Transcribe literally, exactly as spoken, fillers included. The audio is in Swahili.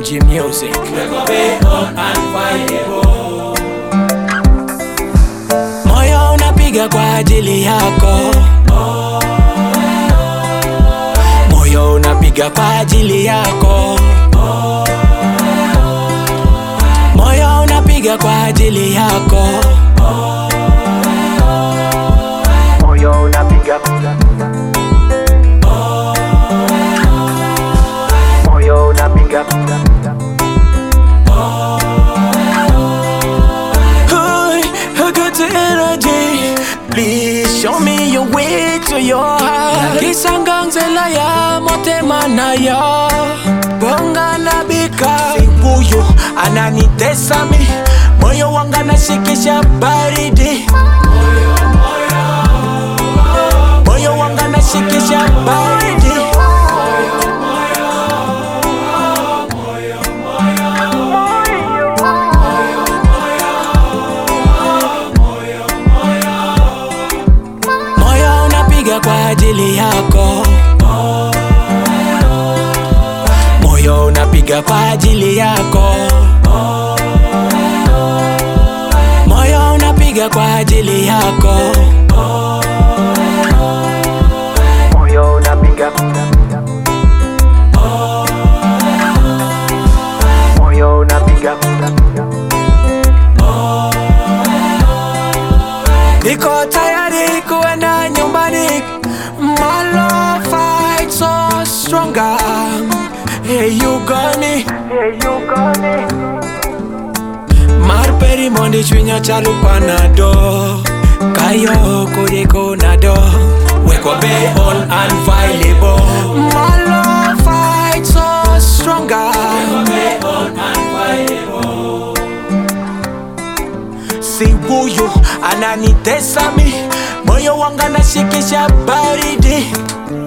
G Music. Moyo unapiga kwa ajili yako, moyo unapiga kwa ajili yako, moyo unapiga kwa ajili yako, moyo unapiga, moyo unapiga. Please show me your way to your heart. Kisanganzela ya motema na ya bonga na bika. Simbuyo ananitesa mi, moyo wanga nashikisha baridi. Moyo wanga nashikisha baridi. Kwa ajili yako, moyo unapiga kwa ajili yako, moyo unapiga kwa ajili yako, moyo unapiga, moyo unapiga. Niko tayari kuenda nyumbani. My love fight so stronger. Hey you got me, hey you got me. Marperi mondi chwinya chalu panado. Kayo kuriko nado. Weko be on unviable. My love fight so stronger. Weko be on unviable. Si huyu ananitesa mi, moyo wanga nashikisha baridi.